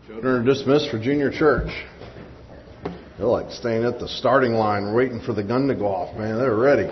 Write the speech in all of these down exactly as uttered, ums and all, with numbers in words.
Children are dismissed for junior church. They're like staying at the starting line waiting for the gun to go off, man. They're ready.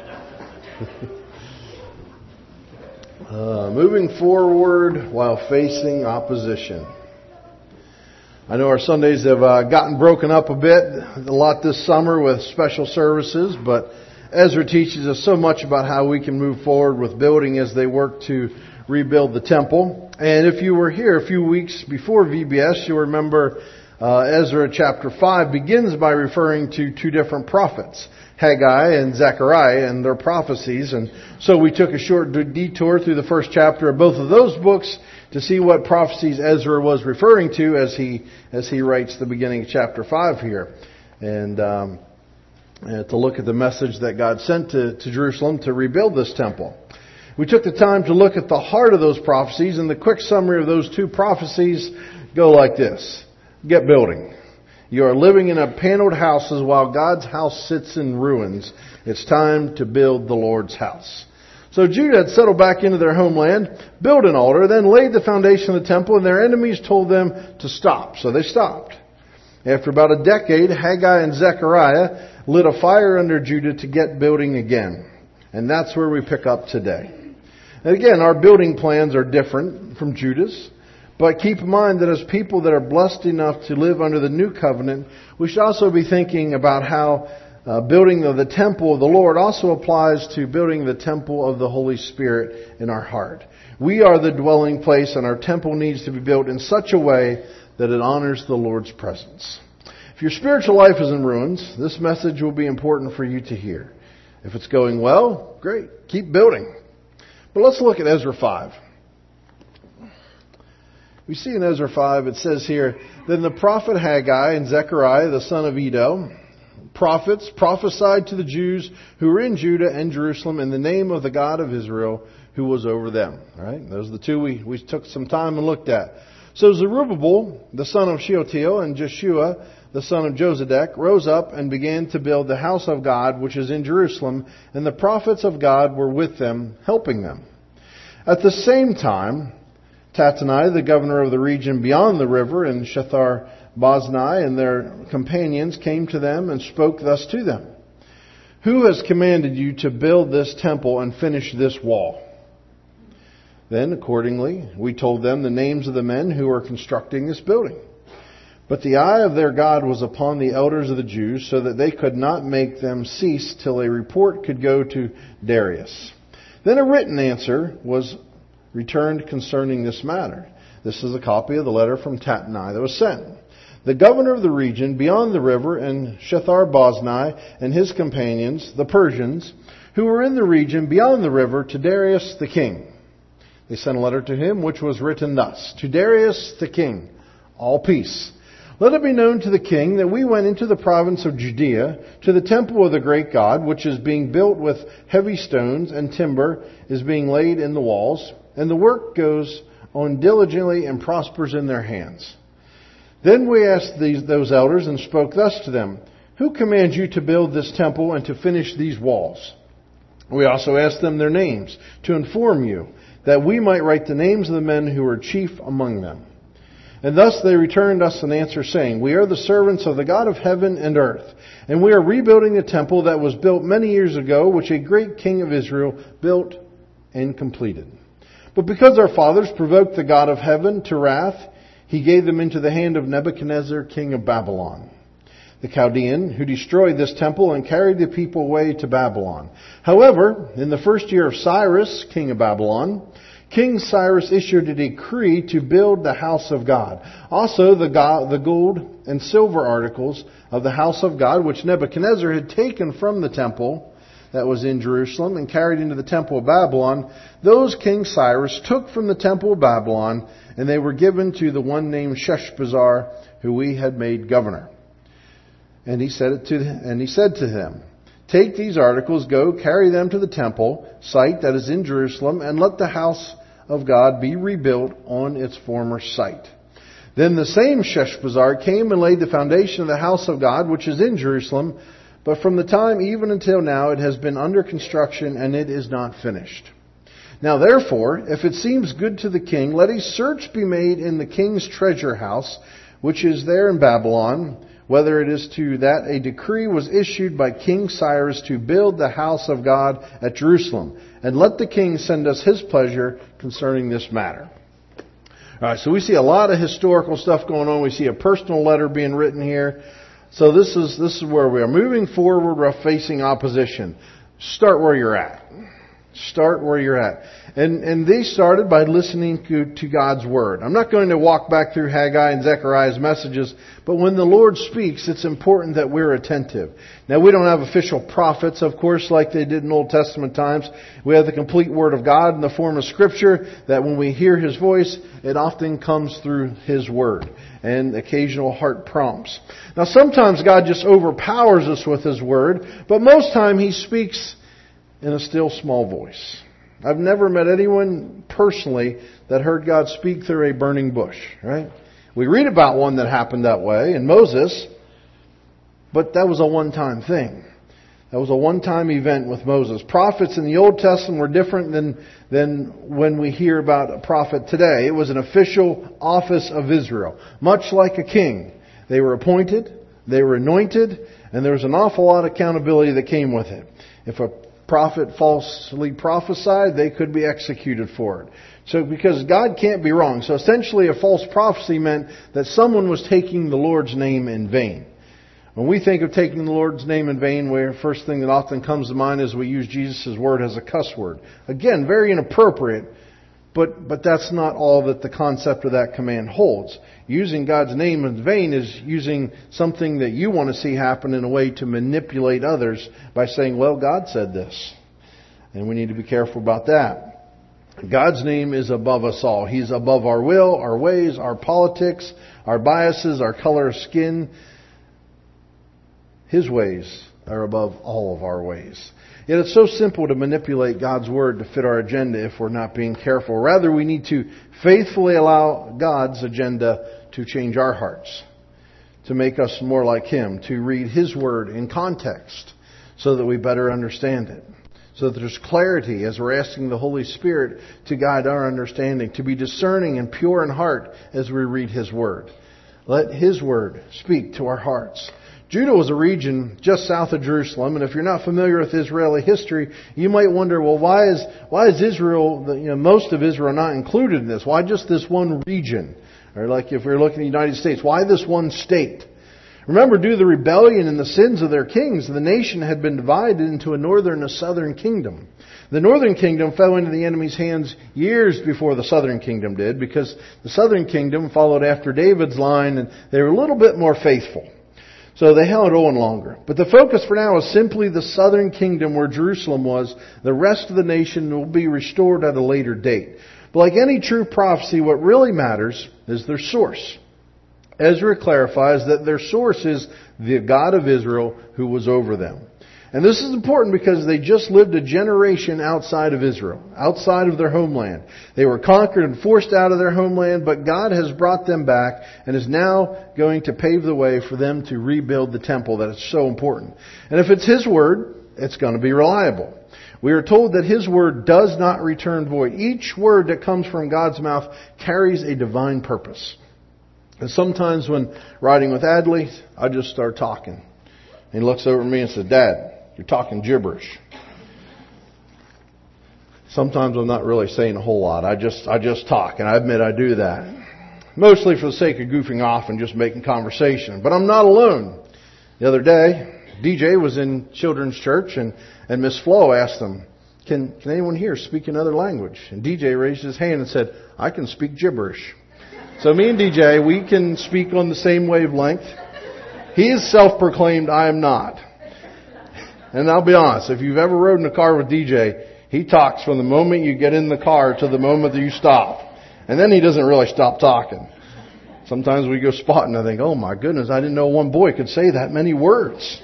uh, moving forward while facing opposition. I know our Sundays have uh, gotten broken up a bit, a lot this summer with special services, but Ezra teaches us so much about how we can move forward with building as they work to rebuild the temple. And if you were here a few weeks before V B S, you'll remember uh, Ezra chapter five begins by referring to two different prophets, Haggai and Zechariah, and their prophecies. And so we took a short detour through the first chapter of both of those books to see what prophecies Ezra was referring to as he as he writes the beginning of chapter five here. And um, and to look at the message that God sent to, to Jerusalem to rebuild this temple. We took the time to look at the heart of those prophecies, and the quick summary of those two prophecies go like this. Get building. You are living in a paneled houses while God's house sits in ruins. It's time to build the Lord's house. So Judah had settled back into their homeland, built an altar, then laid the foundation of the temple, and their enemies told them to stop. So they stopped. After about a decade, Haggai and Zechariah lit a fire under Judah to get building again. And that's where we pick up today. And again, our building plans are different from Judah's. But keep in mind that as people that are blessed enough to live under the new covenant, we should also be thinking about how uh, building of the temple of the Lord also applies to building the temple of the Holy Spirit in our heart. We are the dwelling place, and our temple needs to be built in such a way that it honors the Lord's presence. If your spiritual life is in ruins, this message will be important for you to hear. If it's going well, great. Keep building. But let's look at Ezra five. We see in Ezra five, it says here, Then the prophet Haggai and Zechariah, the son of Iddo, prophets, prophesied to the Jews who were in Judah and Jerusalem in the name of the God of Israel who was over them. All right? Those are the two we, we took some time and looked at. So Zerubbabel, the son of Shealtiel, and Jeshua, the son of Josedek, rose up and began to build the house of God, which is in Jerusalem, and the prophets of God were with them, helping them. At the same time, Tattenai, the governor of the region beyond the river, and Shethar-Boznai and their companions came to them and spoke thus to them. Who has commanded you to build this temple and finish this wall? Then, accordingly, we told them the names of the men who were constructing this building. But the eye of their God was upon the elders of the Jews, so that they could not make them cease till a report could go to Darius. Then a written answer was returned concerning this matter. This is a copy of the letter from Tattenai that was sent. The governor of the region beyond the river and Shethar-Boznai and his companions, the Persians, who were in the region beyond the river, to Darius the king. They sent a letter to him which was written thus, To Darius the king, all peace. Let it be known to the king that we went into the province of Judea to the temple of the great God, which is being built with heavy stones, and timber is being laid in the walls, and the work goes on diligently and prospers in their hands. Then we asked these, those elders and spoke thus to them, Who commands you to build this temple and to finish these walls? We also asked them their names to inform you, that we might write the names of the men who were chief among them. And thus they returned us an answer, saying, We are the servants of the God of heaven and earth, and we are rebuilding the temple that was built many years ago, which a great king of Israel built and completed. But because our fathers provoked the God of heaven to wrath, he gave them into the hand of Nebuchadnezzar, king of Babylon, the Chaldean, who destroyed this temple and carried the people away to Babylon. However, in the first year of Cyrus, king of Babylon, King Cyrus issued a decree to build the house of God. Also the, God, the gold and silver articles of the house of God, which Nebuchadnezzar had taken from the temple that was in Jerusalem and carried into the temple of Babylon, those King Cyrus took from the temple of Babylon, and they were given to the one named Sheshbazzar, who we had made governor. And he said it to, and he said to them, Take these articles, go, carry them to the temple site that is in Jerusalem, and let the house of God be rebuilt on its former site. Then the same Sheshbazzar came and laid the foundation of the house of God, which is in Jerusalem, but from the time even until now it has been under construction, and it is not finished. Now therefore, if it seems good to the king, let a search be made in the king's treasure house, which is there in Babylon, whether it is to that a decree was issued by King Cyrus to build the house of God at Jerusalem. And let the king send us his pleasure concerning this matter. All right, so we see a lot of historical stuff going on. We see a personal letter being written here. So this is this is where we are. Moving forward, we're facing opposition. Start where you're at. Start where you're at. And and they started by listening to, to God's Word. I'm not going to walk back through Haggai and Zechariah's messages, but when the Lord speaks, it's important that we're attentive. Now, we don't have official prophets, of course, like they did in Old Testament times. We have the complete Word of God in the form of Scripture, that when we hear His voice, it often comes through His Word and occasional heart prompts. Now, sometimes God just overpowers us with His Word, but most time He speaks in a still small voice. I've never met anyone personally that heard God speak through a burning bush, right? We read about one that happened that way in Moses, but that was a one-time thing. That was a one-time event with Moses. Prophets in the Old Testament were different than, than when we hear about a prophet today. It was an official office of Israel, much like a king. They were appointed, they were anointed, and there was an awful lot of accountability that came with it. If a prophet falsely prophesied, they could be executed for it. So because God can't be wrong. So essentially a false prophecy meant that someone was taking the Lord's name in vain. When we think of taking the Lord's name in vain, the first thing that often comes to mind is we use Jesus' word as a cuss word. Again, very inappropriate, but but that's not all that the concept of that command holds. Using God's name in vain is using something that you want to see happen in a way to manipulate others by saying, well, God said this. And we need to be careful about that. God's name is above us all. He's above our will, our ways, our politics, our biases, our color of skin. His ways are above all of our ways. Yet it's so simple to manipulate God's Word to fit our agenda if we're not being careful. Rather, we need to faithfully allow God's agenda to change our hearts, to make us more like Him, to read His Word in context so that we better understand it. So that there's clarity as we're asking the Holy Spirit to guide our understanding, to be discerning and pure in heart as we read His Word. Let His Word speak to our hearts. Judah was a region just south of Jerusalem, and if you're not familiar with Israeli history, you might wonder, well, why is why is Israel, you know, most of Israel not included in this? Why just this one region? Or like if we're looking at the United States, why this one state? Remember, due to the rebellion and the sins of their kings, the nation had been divided into a northern and a southern kingdom. The northern kingdom fell into the enemy's hands years before the southern kingdom did, because the southern kingdom followed after David's line, and they were a little bit more faithful. So they held on longer. But the focus for now is simply the southern kingdom where Jerusalem was. The rest of the nation will be restored at a later date. But like any true prophecy, what really matters is their source. Ezra clarifies that their source is the God of Israel who was over them. And this is important because they just lived a generation outside of Israel, outside of their homeland. They were conquered and forced out of their homeland, but God has brought them back and is now going to pave the way for them to rebuild the temple that is so important. And if it's His Word, it's going to be reliable. We are told that His Word does not return void. Each word that comes from God's mouth carries a divine purpose. And sometimes when riding with Adley, I just start talking. And he looks over at me and says, Dad, you're talking gibberish. Sometimes I'm not really saying a whole lot. I just I just talk, and I admit I do that. Mostly for the sake of goofing off and just making conversation. But I'm not alone. The other day, D J was in children's church, and, and Miss Flo asked him, can, can anyone here speak another language? And D J raised his hand and said, I can speak gibberish. So me and D J, we can speak on the same wavelength. He is self-proclaimed, I am not. And I'll be honest, if you've ever rode in a car with D J, he talks from the moment you get in the car to the moment that you stop. And then he doesn't really stop talking. Sometimes we go spotting and I think, oh my goodness, I didn't know one boy could say that many words.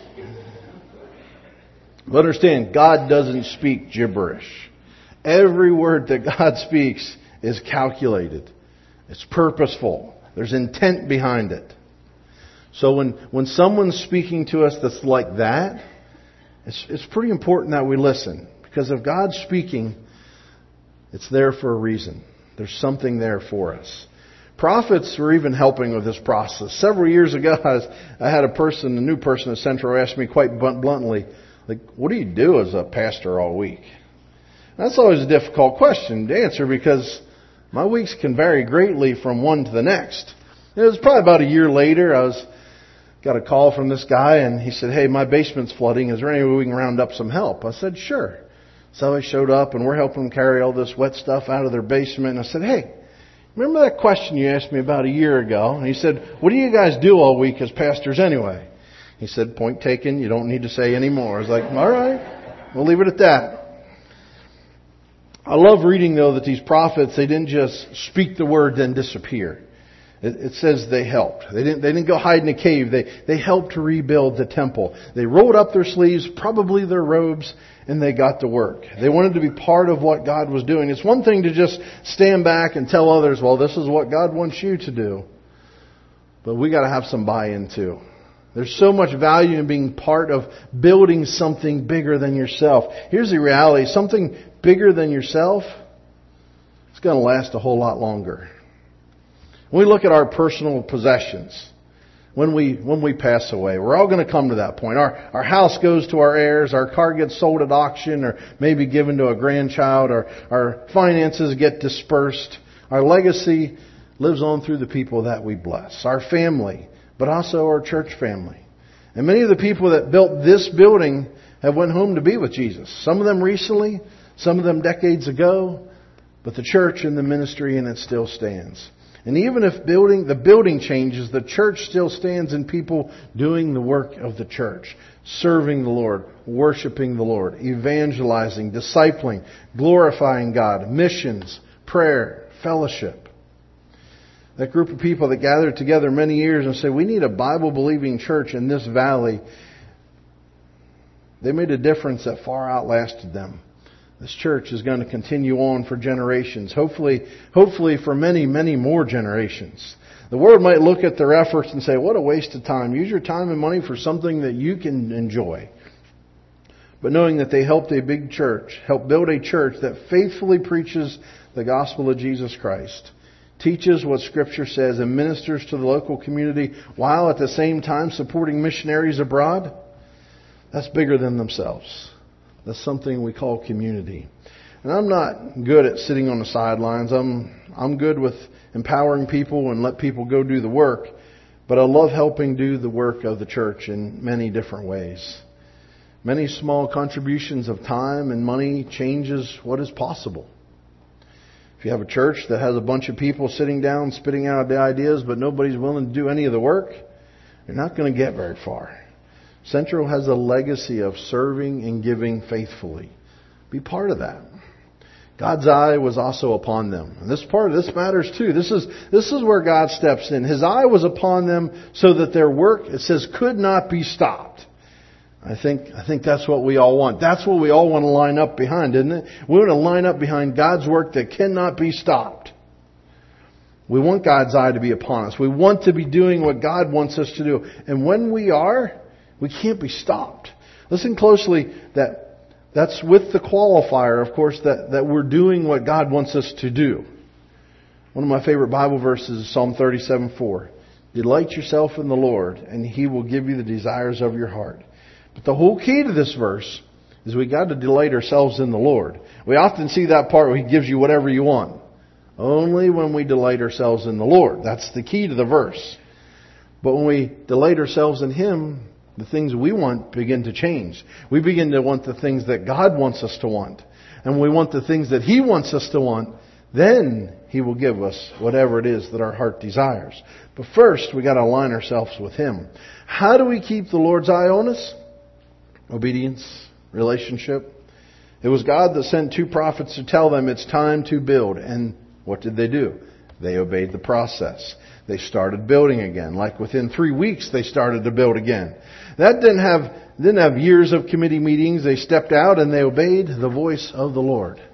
But understand, God doesn't speak gibberish. Every word that God speaks is calculated. It's purposeful. There's intent behind it. So when, when someone's speaking to us that's like that, it's, it's pretty important that we listen. Because if God's speaking, It's there for a reason. There's something there for us. Prophets were even helping with this process. Several years ago, I, was, I had a person, a new person at Central, ask me quite bluntly, like, what do you do as a pastor all week? That's always a difficult question to answer because my weeks can vary greatly from one to the next. It was probably about a year later, I was got a call from this guy and he said, hey, my basement's flooding. Is there any way we can round up some help? I said, sure. So I showed up and we're helping them carry all this wet stuff out of their basement. And I said, hey, remember that question you asked me about a year ago? And he said, what do you guys do all week as pastors anyway? He said, point taken. You don't need to say any more. I was like, all right, we'll leave it at that. I love reading, though, that these prophets, they didn't just speak the word then disappear. It, it says they helped. They didn't, they didn't go hide in a cave. They, they helped to rebuild the temple. They rolled up their sleeves, probably their robes, and they got to work. They wanted to be part of what God was doing. It's one thing to just stand back and tell others, well, this is what God wants you to do. But we got to have some buy-in too. There's so much value in being part of building something bigger than yourself. Here's the reality. Something bigger than yourself, it's going to last a whole lot longer. When we look at our personal possessions, when we when we pass away, we're all going to come to that point. Our our house goes to our heirs, our car gets sold at auction or maybe given to a grandchild, or our finances get dispersed. Our legacy lives on through the people that we bless. Our family, but also our church family. And many of the people that built this building have went home to be with Jesus. Some of them recently, some of them decades ago, but the church and the ministry in it still stands. And even if building the building changes, the church still stands in people doing the work of the church, serving the Lord, worshiping the Lord, evangelizing, discipling, glorifying God, missions, prayer, fellowship. That group of people that gathered together many years and said, we need a Bible-believing church in this valley, they made a difference that far outlasted them. This church is going to continue on for generations. Hopefully, hopefully for many, many more generations. The world might look at their efforts and say, what a waste of time. Use your time and money for something that you can enjoy. But knowing that they helped a big church, helped build a church that faithfully preaches the gospel of Jesus Christ, teaches what Scripture says, and ministers to the local community while at the same time supporting missionaries abroad, that's bigger than themselves. That's something we call community. And I'm not good at sitting on the sidelines. I'm I'm good with empowering people and let people go do the work. But I love helping do the work of the church in many different ways. Many small contributions of time and money changes what is possible. If you have a church that has a bunch of people sitting down, spitting out the ideas, but nobody's willing to do any of the work, you're not going to get very far. Central has a legacy of serving and giving faithfully. Be part of that. God's eye was also upon them. And this part of this matters too. This is this is where God steps in. His eye was upon them so that their work, it says, could not be stopped. I think I think that's what we all want. That's what we all want to line up behind, isn't it? We want to line up behind God's work that cannot be stopped. We want God's eye to be upon us. We want to be doing what God wants us to do. And when we are, we can't be stopped. Listen closely, that that's with the qualifier, of course, that, that we're doing what God wants us to do. One of my favorite Bible verses is Psalm thirty-seven four. Delight yourself in the Lord, and He will give you the desires of your heart. But the whole key to this verse is we got to delight ourselves in the Lord. We often see that part where He gives you whatever you want. Only when we delight ourselves in the Lord. That's the key to the verse. But when we delight ourselves in Him, the things we want begin to change. We begin to want the things that God wants us to want. And when we want the things that He wants us to want, then He will give us whatever it is that our heart desires. But first, we got to align ourselves with Him. How do we keep the Lord's eye on us? Obedience, relationship. It was God that sent two prophets to tell them it's time to build. And what did they do? They obeyed the process. They started building again. Like within three weeks, they started to build again. That didn't have didn't have years of committee meetings. They stepped out and they obeyed the voice of the Lord.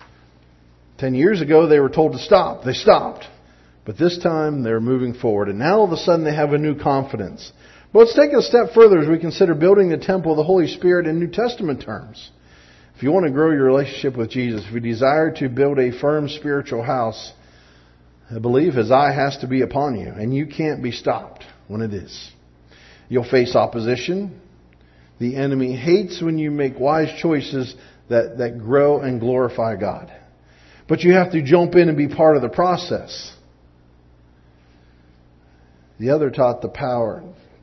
Ten years ago, they were told to stop. They stopped. But this time, they're moving forward. And now all of a sudden, they have a new confidence. But let's take it a step further as we consider building the temple of the Holy Spirit in New Testament terms. If you want to grow your relationship with Jesus, if you desire to build a firm spiritual house, I believe His eye has to be upon you, and you can't be stopped when it is. You'll face opposition. The enemy hates when you make wise choices that, that grow and glorify God. But you have to jump in and be part of the process. The other taught the power.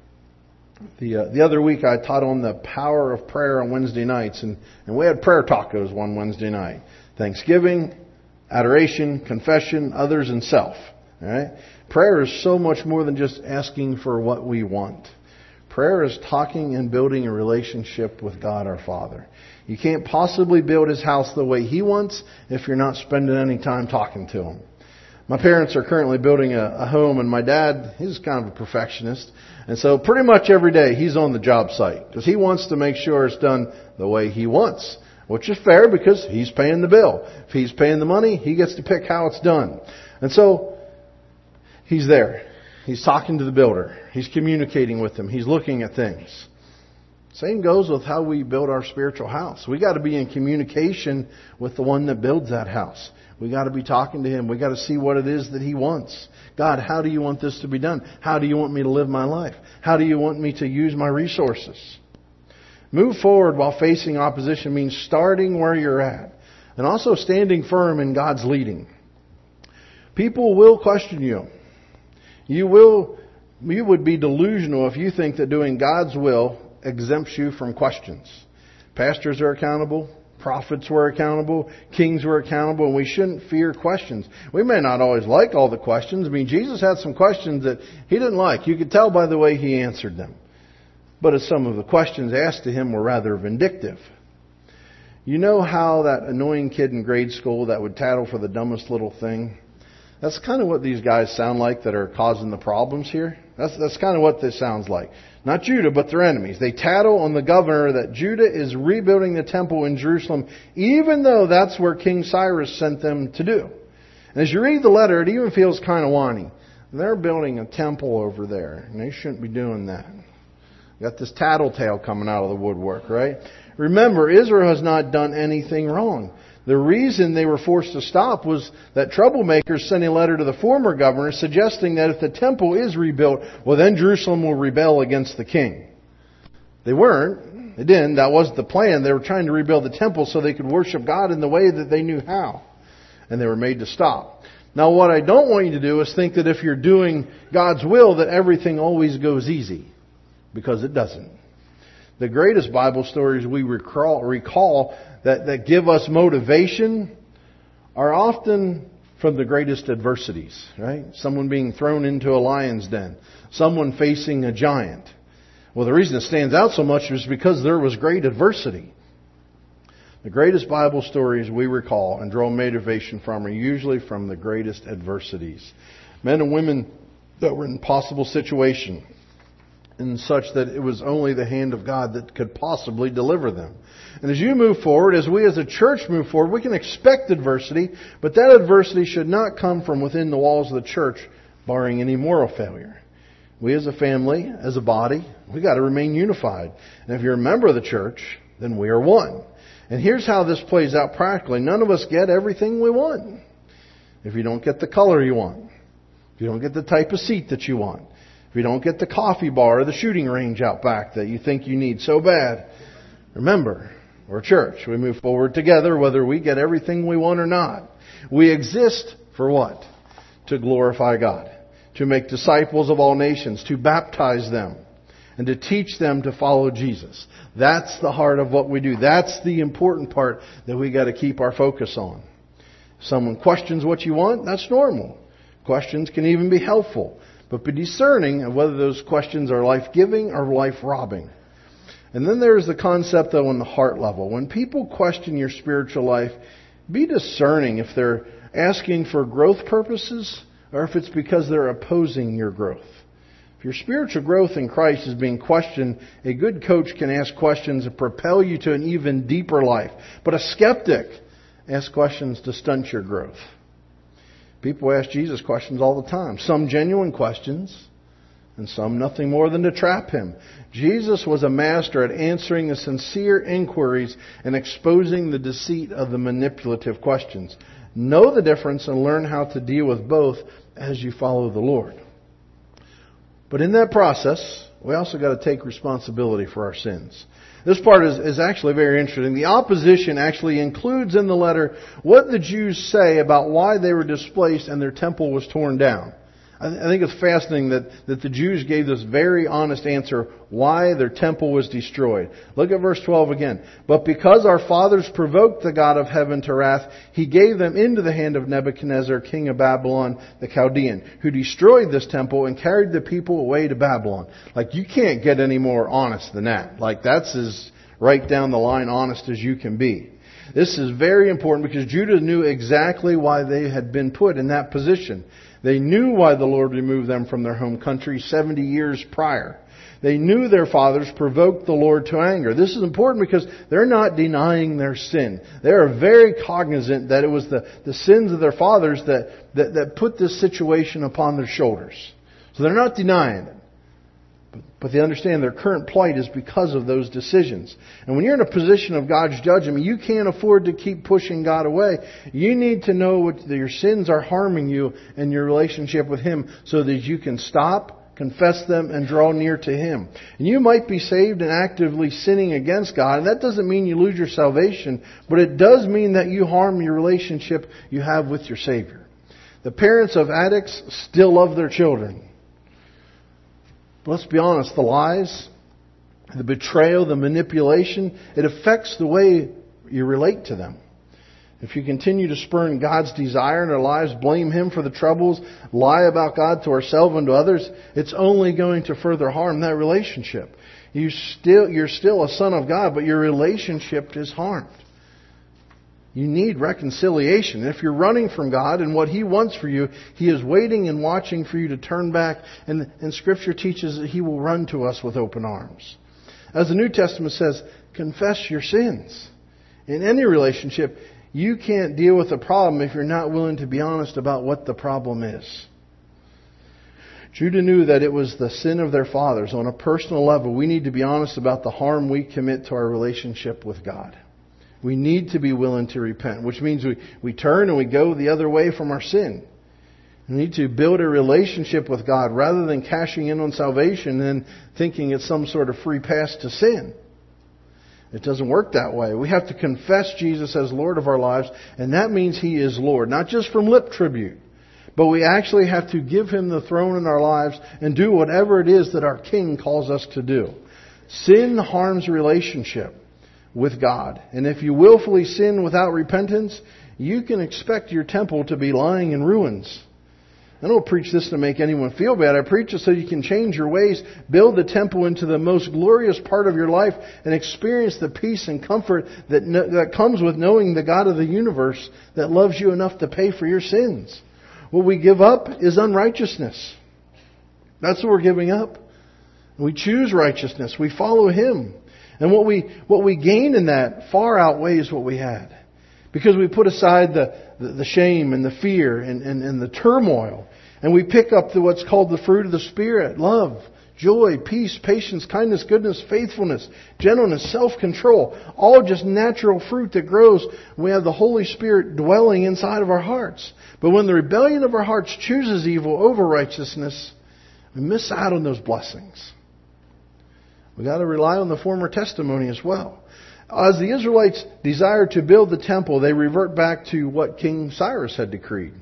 The uh, the other week I taught on the power of prayer on Wednesday nights. And, and we had prayer tacos one Wednesday night. Thanksgiving, adoration, confession, others, and self. All right? Prayer is so much more than just asking for what we want. Prayer is talking and building a relationship with God our Father. You can't possibly build His house the way He wants if you're not spending any time talking to Him. My parents are currently building a, a home, and my dad, he's kind of a perfectionist. And so pretty much every day he's on the job site because he wants to make sure it's done the way he wants, which is fair because he's paying the bill. If he's paying the money, he gets to pick how it's done. And so he's there. He's talking to the builder. He's communicating with them. He's looking at things. Same goes with how we build our spiritual house. We got to be in communication with the one that builds that house. We got to be talking to Him. We got to see what it is that He wants. God, how do you want this to be done? How do you want me to live my life? How do you want me to use my resources? Move forward while facing opposition means starting where you're at and also standing firm in God's leading. People will question you. You will, you would be delusional if you think that doing God's will exempts you from questions. Pastors are accountable. Prophets were accountable. Kings were accountable. And we shouldn't fear questions. We may not always like all the questions. I mean, Jesus had some questions that He didn't like. You could tell by the way He answered them. But as some of the questions asked to Him were rather vindictive. You know how that annoying kid in grade school that would tattle for the dumbest little thing? That's kind of what these guys sound like that are causing the problems here. That's, that's kind of what this sounds like. Not Judah, but their enemies. They tattle on the governor that Judah is rebuilding the temple in Jerusalem, even though that's where King Cyrus sent them to do. And as you read the letter, it even feels kind of whiny. They're building a temple over there, and they shouldn't be doing that. Got this tattletale coming out of the woodwork, right? Remember, Israel has not done anything wrong. The reason they were forced to stop was that troublemakers sent a letter to the former governor suggesting that if the temple is rebuilt, well then Jerusalem will rebel against the king. They weren't. They didn't. That wasn't the plan. They were trying to rebuild the temple so they could worship God in the way that they knew how. And they were made to stop. Now what I don't want you to do is think that if you're doing God's will that everything always goes easy. Because it doesn't. The greatest Bible stories we recall, recall that, that give us motivation are often from the greatest adversities, right? Someone being thrown into a lion's den. Someone facing a giant. Well, the reason it stands out so much is because there was great adversity. The greatest Bible stories we recall and draw motivation from are usually from the greatest adversities. Men and women that were in impossible situations. And such that it was only the hand of God that could possibly deliver them. And as you move forward, as we as a church move forward, we can expect adversity, but that adversity should not come from within the walls of the church, barring any moral failure. We as a family, as a body, we got to remain unified. And if you're a member of the church, then we are one. And here's how this plays out practically. None of us get everything we want. If you don't get the color you want, if you don't get the type of seat that you want, if you don't get the coffee bar or the shooting range out back that you think you need so bad, remember, we're a church. We move forward together whether we get everything we want or not. We exist for what? To glorify God. To make disciples of all nations. To baptize them. And to teach them to follow Jesus. That's the heart of what we do. That's the important part that we got to keep our focus on. If someone questions what you want, that's normal. Questions can even be helpful. But be discerning of whether those questions are life-giving or life-robbing. And then there's the concept, though, on the heart level. When people question your spiritual life, be discerning if they're asking for growth purposes or if it's because they're opposing your growth. If your spiritual growth in Christ is being questioned, a good coach can ask questions that propel you to an even deeper life. But a skeptic asks questions to stunt your growth. People ask Jesus questions all the time. Some genuine questions, and some nothing more than to trap him. Jesus was a master at answering the sincere inquiries and exposing the deceit of the manipulative questions. Know the difference and learn how to deal with both as you follow the Lord. But in that process, we also got to take responsibility for our sins. This part is, is actually very interesting. The opposition actually includes in the letter what the Jews say about why they were displaced and their temple was torn down. I think it's fascinating that, that the Jews gave this very honest answer why their temple was destroyed. Look at verse twelve again. But because our fathers provoked the God of heaven to wrath, He gave them into the hand of Nebuchadnezzar, king of Babylon, the Chaldean, who destroyed this temple and carried the people away to Babylon. Like, you can't get any more honest than that. Like, that's as right down the line honest as you can be. This is very important because Judah knew exactly why they had been put in that position. They knew why the Lord removed them from their home country seventy years prior. They knew their fathers provoked the Lord to anger. This is important because they're not denying their sin. They are very cognizant that it was the, the sins of their fathers that, that, that put this situation upon their shoulders. So they're not denying it. But, but they understand their current plight is because of those decisions. And when you're in a position of God's judgment, you can't afford to keep pushing God away. You need to know what your sins are harming you and your relationship with Him so that you can stop, confess them, and draw near to Him. And you might be saved and actively sinning against God. And that doesn't mean you lose your salvation, but it does mean that you harm your relationship you have with your Savior. The parents of addicts still love their children. But let's be honest, the lies, the betrayal, the manipulation, it affects the way you relate to them. If you continue to spurn God's desire in our lives, blame Him for the troubles, lie about God to ourselves and to others, it's only going to further harm that relationship. You still, you're still a son of God, but your relationship is harmed. You need reconciliation. If you're running from God and what He wants for you, He is waiting and watching for you to turn back. And, and Scripture teaches that He will run to us with open arms. As the New Testament says, confess your sins. In any relationship, you can't deal with a problem if you're not willing to be honest about what the problem is. Judah knew that it was the sin of their fathers. On a personal level, we need to be honest about the harm we commit to our relationship with God. We need to be willing to repent, which means we, we turn and we go the other way from our sin. We need to build a relationship with God rather than cashing in on salvation and thinking it's some sort of free pass to sin. It doesn't work that way. We have to confess Jesus as Lord of our lives, and that means He is Lord, not just from lip tribute, but we actually have to give Him the throne in our lives and do whatever it is that our King calls us to do. Sin harms relationship with God. And if you willfully sin without repentance, you can expect your temple to be lying in ruins. I don't preach this to make anyone feel bad. I preach it so you can change your ways, build the temple into the most glorious part of your life, and experience the peace and comfort that, no, that comes with knowing the God of the universe that loves you enough to pay for your sins. What we give up is unrighteousness. That's what we're giving up. We choose righteousness. We follow Him. And what we what we gain in that far outweighs what we had. Because we put aside the, the, the shame and the fear and, and, and the turmoil. And we pick up the, what's called the fruit of the Spirit. Love, joy, peace, patience, kindness, goodness, faithfulness, gentleness, self-control. All just natural fruit that grows when we have the Holy Spirit dwelling inside of our hearts. But when the rebellion of our hearts chooses evil over righteousness, we miss out on those blessings. We've got to rely on the former testimony as well. As the Israelites desire to build the temple, they revert back to what King Cyrus had decreed.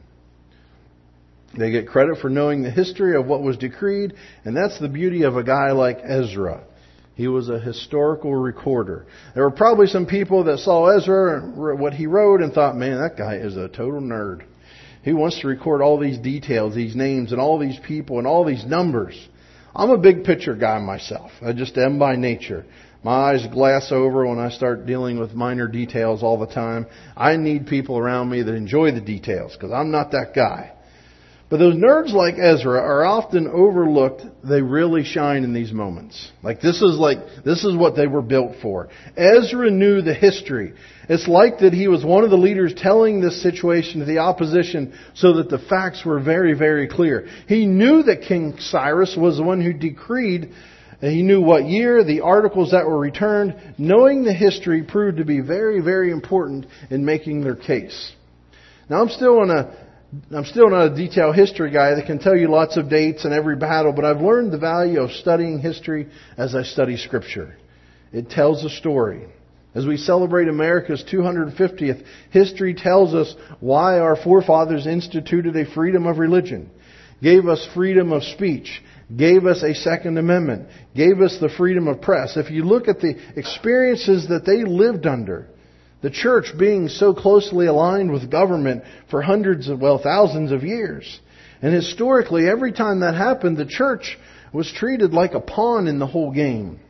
They get credit for knowing the history of what was decreed, and that's the beauty of a guy like Ezra. He was a historical recorder. There were probably some people that saw Ezra and what he wrote and thought, man, that guy is a total nerd. He wants to record all these details, these names, and all these people, and all these numbers. I'm a big picture guy myself. I just am by nature. My eyes glass over when I start dealing with minor details all the time. I need people around me that enjoy the details because I'm not that guy. But those nerds like Ezra are often overlooked. They really shine in these moments. Like this is like, this is what they were built for. Ezra knew the history. It's like that he was one of the leaders telling this situation to the opposition so that the facts were very, very clear. He knew that King Cyrus was the one who decreed, and he knew what year, the articles that were returned. Knowing the history proved to be very, very important in making their case. Now I'm still on a I'm still not a detailed history guy that can tell you lots of dates and every battle, but I've learned the value of studying history as I study Scripture. It tells a story. As we celebrate America's two hundred fiftieth, history tells us why our forefathers instituted a freedom of religion, gave us freedom of speech, gave us a Second Amendment, gave us the freedom of press. If you look at the experiences that they lived under, the church being so closely aligned with government for hundreds of, well, thousands of years. And historically, every time that happened, the church was treated like a pawn in the whole game.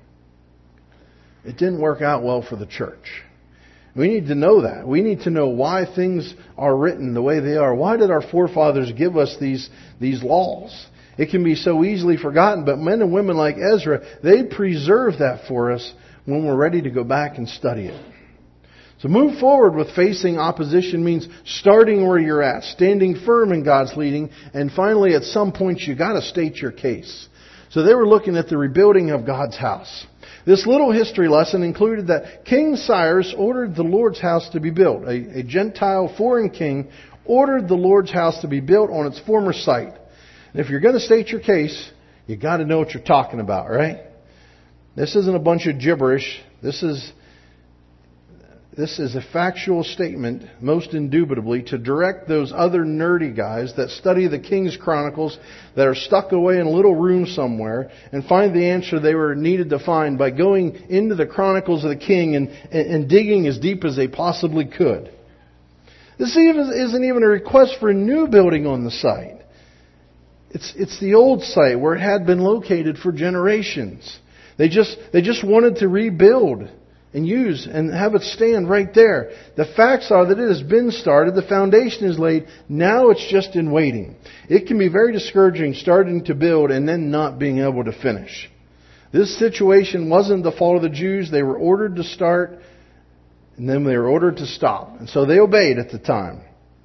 It didn't work out well for the church. We need to know that. We need to know why things are written the way they are. Why did our forefathers give us these, these laws? It can be so easily forgotten, but men and women like Ezra, they preserve that for us when we're ready to go back and study it. So move forward with facing opposition means starting where you're at, standing firm in God's leading, and finally at some point you got to state your case. So they were looking at the rebuilding of God's house. This little history lesson included that King Cyrus ordered the Lord's house to be built. A, a Gentile foreign king ordered the Lord's house to be built on its former site. And if you're going to state your case, you got to know what you're talking about, right? This isn't a bunch of gibberish. This is This is a factual statement, most indubitably, to direct those other nerdy guys that study the King's Chronicles that are stuck away in a little room somewhere and find the answer they were needed to find by going into the Chronicles of the King and, and, and digging as deep as they possibly could. This even, isn't even a request for a new building on the site. It's, it's the old site where it had been located for generations. They just, they just wanted to rebuild and use and have it stand right there. The facts are that it has been started. The foundation is laid. Now it's just in waiting. It can be very discouraging starting to build and then not being able to finish. This situation wasn't the fault of the Jews. They were ordered to start and then they were ordered to stop. And so they obeyed at the time.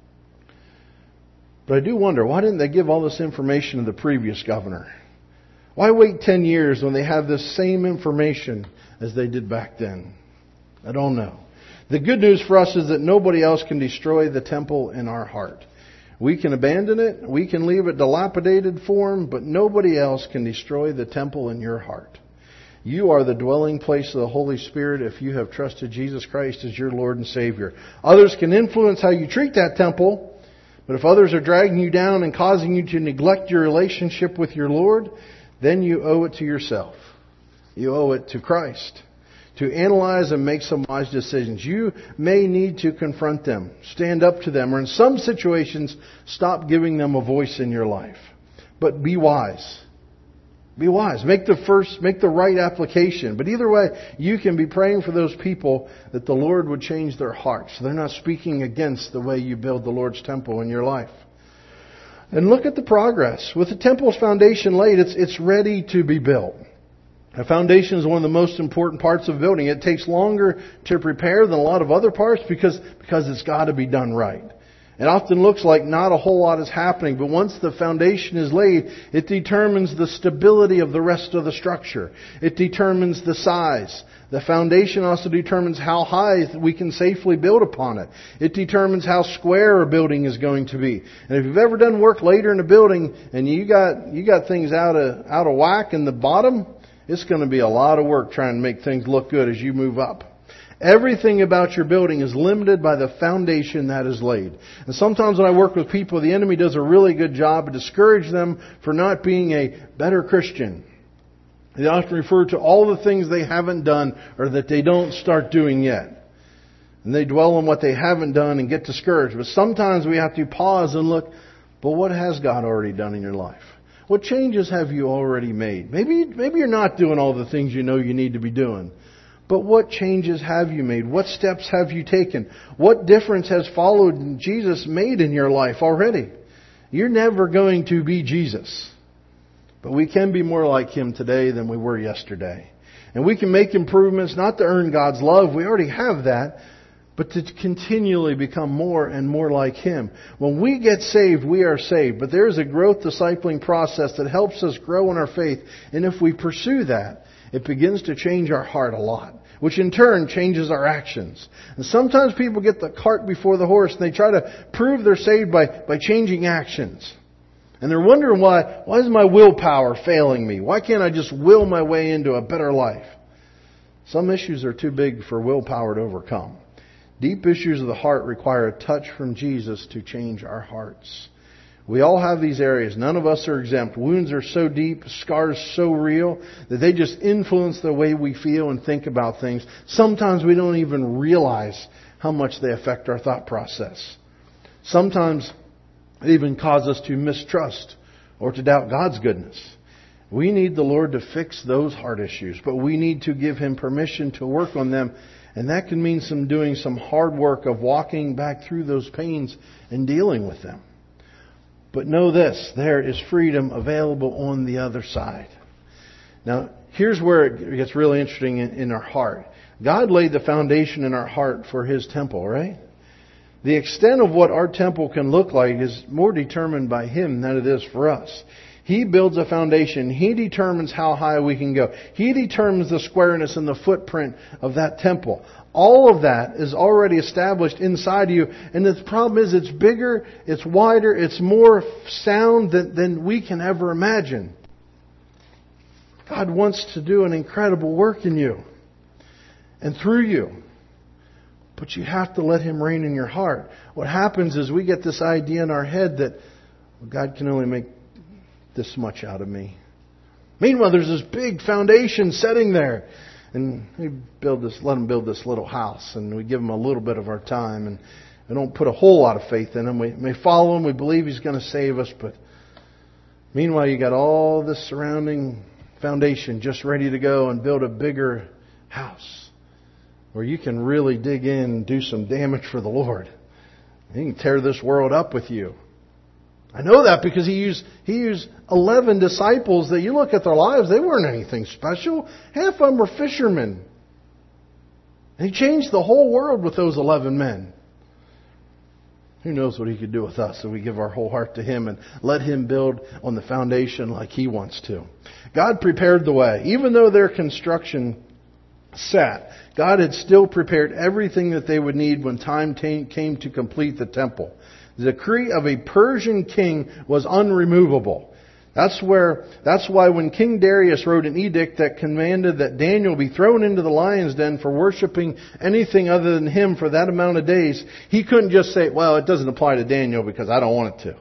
But I do wonder, why didn't they give all this information to the previous governor? Why wait ten years when they have this same information as they did back then? I don't know. The good news for us is that nobody else can destroy the temple in our heart. We can abandon it, we can leave it dilapidated form, but nobody else can destroy the temple in your heart. You are the dwelling place of the Holy Spirit if you have trusted Jesus Christ as your Lord and Savior. Others can influence how you treat that temple, but if others are dragging you down and causing you to neglect your relationship with your Lord, then you owe it to yourself. You owe it to Christ to analyze and make some wise decisions. You may need to confront them, stand up to them, or in some situations, stop giving them a voice in your life. But be wise. Be wise. Make the first, make the right application. But either way, you can be praying for those people that the Lord would change their hearts. So they're not speaking against the way you build the Lord's temple in your life. And look at the progress. With the temple's foundation laid, it's, it's ready to be built. A foundation is one of the most important parts of building. It takes longer to prepare than a lot of other parts because, because it's got to be done right. It often looks like not a whole lot is happening, but once the foundation is laid, it determines the stability of the rest of the structure. It determines the size. The foundation also determines how high we can safely build upon it. It determines how square a building is going to be. And if you've ever done work later in a building and you got you got things out of out of whack in the bottom, it's going to be a lot of work trying to make things look good as you move up. Everything about your building is limited by the foundation that is laid. And sometimes when I work with people, the enemy does a really good job to discourage them for not being a better Christian. They often refer to all the things they haven't done or that they don't start doing yet. And they dwell on what they haven't done and get discouraged. But sometimes we have to pause and look, but what has God already done in your life? What changes have you already made? Maybe, maybe you're not doing all the things you know you need to be doing. But what changes have you made? What steps have you taken? What difference has followed Jesus made in your life already? You're never going to be Jesus. But we can be more like Him today than we were yesterday. And we can make improvements not to earn God's love. We already have that. But to continually become more and more like Him. When we get saved, we are saved. But there is a growth discipling process that helps us grow in our faith. And if we pursue that, it begins to change our heart a lot. Which in turn changes our actions. And sometimes people get the cart before the horse and they try to prove they're saved by, by changing actions. And they're wondering why, why is my willpower failing me? Why can't I just will my way into a better life? Some issues are too big for willpower to overcome. Deep issues of the heart require a touch from Jesus to change our hearts. We all have these areas. None of us are exempt. Wounds are so deep, scars so real, that they just influence the way we feel and think about things. Sometimes we don't even realize how much they affect our thought process. Sometimes it even causes us to mistrust or to doubt God's goodness. We need the Lord to fix those heart issues, but we need to give Him permission to work on them. And that can mean some doing some hard work of walking back through those pains and dealing with them. But know this, there is freedom available on the other side. Now, here's where it gets really interesting in, in our heart. God laid the foundation in our heart for His temple, right? The extent of what our temple can look like is more determined by Him than it is for us. He builds a foundation. He determines how high we can go. He determines the squareness and the footprint of that temple. All of that is already established inside you. And the problem is it's bigger, it's wider, it's more sound than, than we can ever imagine. God wants to do an incredible work in you and through you. But you have to let Him reign in your heart. What happens is we get this idea in our head that well, God can only make this much out of me. Meanwhile, there's this big foundation setting there. And we build this, let Him build this little house. And we give Him a little bit of our time. And we don't put a whole lot of faith in Him. We may follow Him. We believe He's going to save us. But meanwhile, you got all this surrounding foundation just ready to go and build a bigger house. Where you can really dig in and do some damage for the Lord. He can tear this world up with you. I know that because He used He used eleven disciples that you look at their lives, they weren't anything special. Half of them were fishermen. And He changed the whole world with those eleven men. Who knows what He could do with us if we give our whole heart to Him and let Him build on the foundation like He wants to. God prepared the way. Even though their construction sat, God had still prepared everything that they would need when time t- came to complete the temple. The decree of a Persian king was unremovable. That's where, that's why when King Darius wrote an edict that commanded that Daniel be thrown into the lion's den for worshiping anything other than him for that amount of days, he couldn't just say, well, it doesn't apply to Daniel because I don't want it to.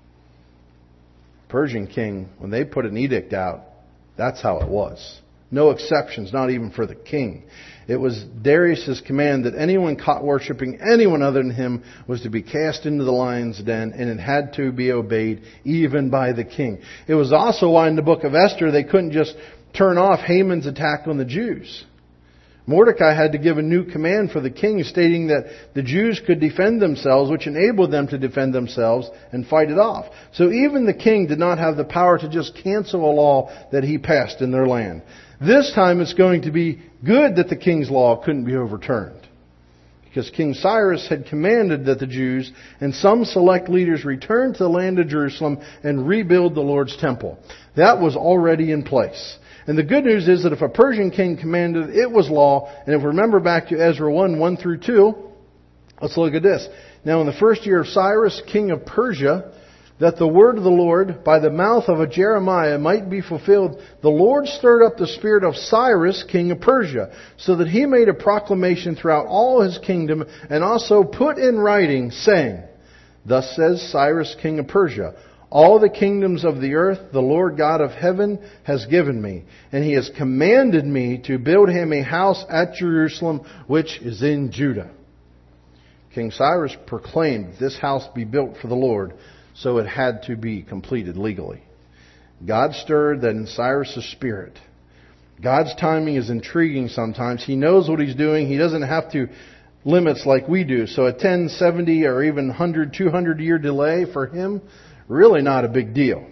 Persian king, when they put an edict out, that's how it was. No exceptions, not even for the king. It was Darius' command that anyone caught worshiping anyone other than him was to be cast into the lion's den, and it had to be obeyed even by the king. It was also why in the book of Esther they couldn't just turn off Haman's attack on the Jews. Mordecai had to give a new command for the king stating that the Jews could defend themselves, which enabled them to defend themselves and fight it off. So even the king did not have the power to just cancel a law that he passed in their land. This time it's going to be good that the king's law couldn't be overturned. Because King Cyrus had commanded that the Jews and some select leaders return to the land of Jerusalem and rebuild the Lord's temple. That was already in place. And the good news is that if a Persian king commanded, it was law. And if we remember back to Ezra one, one through two, let's look at this. Now in the first year of Cyrus, king of Persia, that the word of the Lord by the mouth of a Jeremiah might be fulfilled, the Lord stirred up the spirit of Cyrus, king of Persia, so that he made a proclamation throughout all his kingdom, and also put in writing, saying, Thus says Cyrus, king of Persia, all the kingdoms of the earth the Lord God of heaven has given me, and He has commanded me to build Him a house at Jerusalem, which is in Judah. King Cyrus proclaimed this house be built for the Lord, so it had to be completed legally. God stirred that in Cyrus' spirit. God's timing is intriguing sometimes. He knows what He's doing. He doesn't have to limits like we do. So a ten, seventy, or even one hundred, two hundred year delay for Him really not a big deal.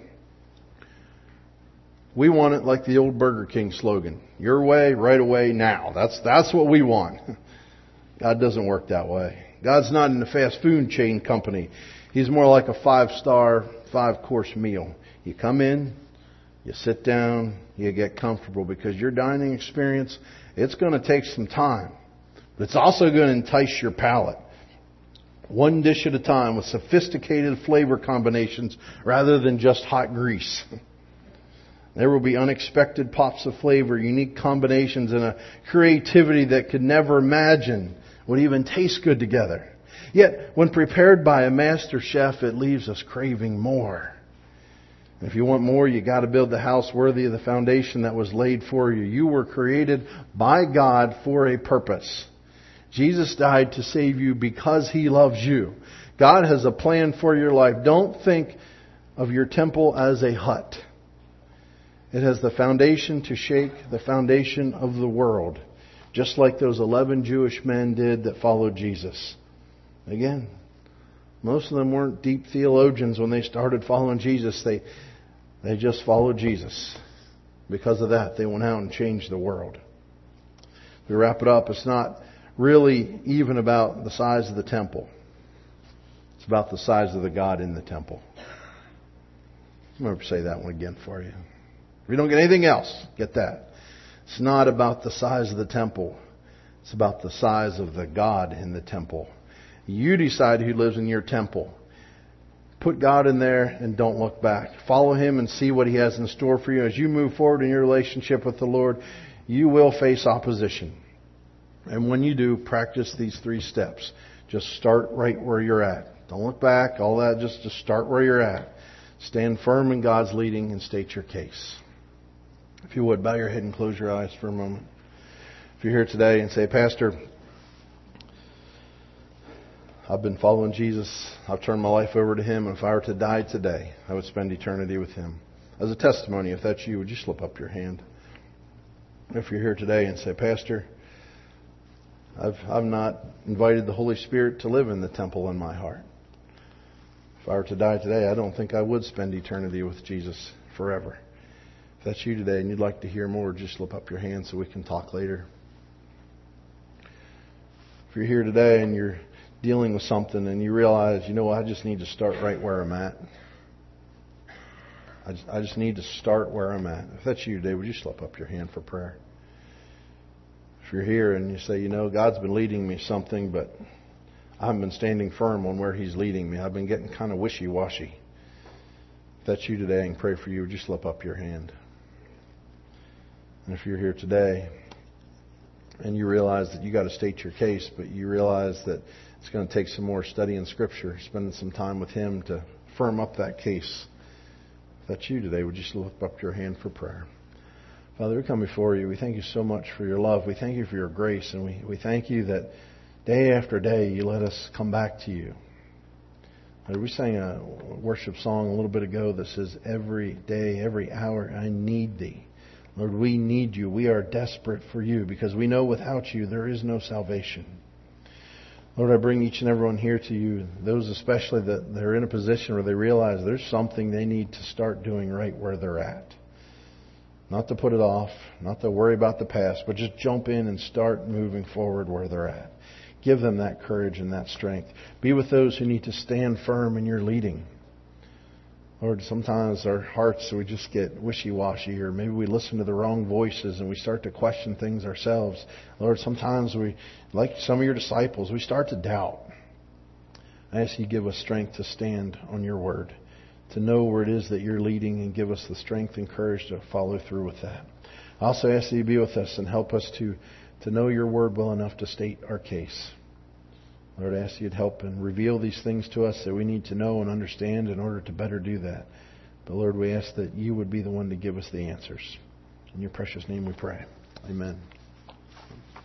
We want it like the old Burger King slogan. Your way, right away, now. That's, that's what we want. God doesn't work that way. God's not in a fast food chain company. He's more like a five-star, five-course meal. You come in, you sit down, you get comfortable, because your dining experience, it's going to take some time. But it's also going to entice your palate. One dish at a time with sophisticated flavor combinations rather than just hot grease. There will be unexpected pops of flavor, unique combinations, and a creativity that could never imagine would even taste good together. Yet, when prepared by a master chef, it leaves us craving more. And if you want more, you got to build the house worthy of the foundation that was laid for you. You were created by God for a purpose. Jesus died to save you because He loves you. God has a plan for your life. Don't think of your temple as a hut. It has the foundation to shake the foundation of the world, just like those eleven Jewish men did that followed Jesus. Again, most of them weren't deep theologians when they started following Jesus. They, they just followed Jesus. Because of that, they went out and changed the world. To wrap it up, it's not really even about the size of the temple. It's about the size of the God in the temple. I'm going to say that one again for you. If you don't get anything else, get that. It's not about the size of the temple. It's about the size of the God in the temple. You decide who lives in your temple. Put God in there and don't look back. Follow Him and see what He has in store for you. As you move forward in your relationship with the Lord, you will face opposition. And when you do, practice these three steps. Just start right where you're at. Don't look back, all that, just, just start where you're at. Stand firm in God's leading and state your case. If you would, bow your head and close your eyes for a moment. If you're here today and say, Pastor, I've been following Jesus. I've turned my life over to Him. And if I were to die today, I would spend eternity with Him. As a testimony, if that's you, would you slip up your hand? If you're here today and say, Pastor, I've, I've not invited the Holy Spirit to live in the temple in my heart. If I were to die today, I don't think I would spend eternity with Jesus forever. If that's you today and you'd like to hear more, just slip up your hand so we can talk later. If you're here today and you're dealing with something and you realize, you know, I just need to start right where I'm at. I just, I just need to start where I'm at. If that's you today, would you slip up your hand for prayer? If you're here and you say, you know, God's been leading me something, but I haven't been standing firm on where He's leading me. I've been getting kind of wishy-washy. If that's you today and pray for you, would you slip up your hand? And if you're here today and you realize that you got to state your case, but you realize that it's going to take some more study in Scripture, spending some time with Him to firm up that case. If that's you today, would you slip up your hand for prayer? Father, we come before you. We thank you so much for your love. We thank you for your grace. And we, we thank you that day after day you let us come back to you. We sang a worship song a little bit ago that says, every day, every hour, I need Thee. Lord, we need you. We are desperate for you because we know without you there is no salvation. Lord, I bring each and everyone here to you, those especially that they're in a position where they realize there's something they need to start doing right where they're at. Not to put it off, not to worry about the past, but just jump in and start moving forward where they're at. Give them that courage and that strength. Be with those who need to stand firm in your leading. Lord, sometimes our hearts, we just get wishy-washy, or maybe we listen to the wrong voices and we start to question things ourselves. Lord, sometimes we, like some of your disciples, we start to doubt. I ask you to give us strength to stand on your word, to know where it is that you're leading, and give us the strength and courage to follow through with that. I also ask that you be with us and help us to, to know your word well enough to state our case. Lord, I ask you to help and reveal these things to us that we need to know and understand in order to better do that. But Lord, we ask that you would be the one to give us the answers. In your precious name we pray. Amen.